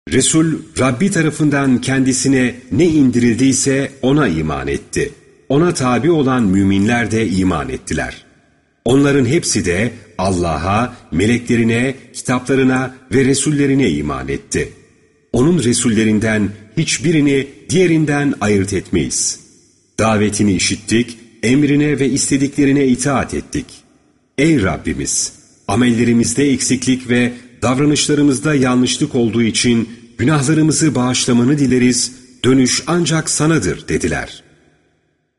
Resul, Rabbi tarafından kendisine ne indirildiyse ona iman etti. Ona tabi olan müminler de iman ettiler. Onların hepsi de Allah'a, meleklerine, kitaplarına ve Resullerine iman etti. Onun Resullerinden hiçbirini diğerinden ayırt etmeyiz. Davetini işittik, emrine ve istediklerine itaat ettik. Ey Rabbimiz! Amellerimizde eksiklik ve davranışlarımızda yanlışlık olduğu için günahlarımızı bağışlamanı dileriz, dönüş ancak sanadır dediler.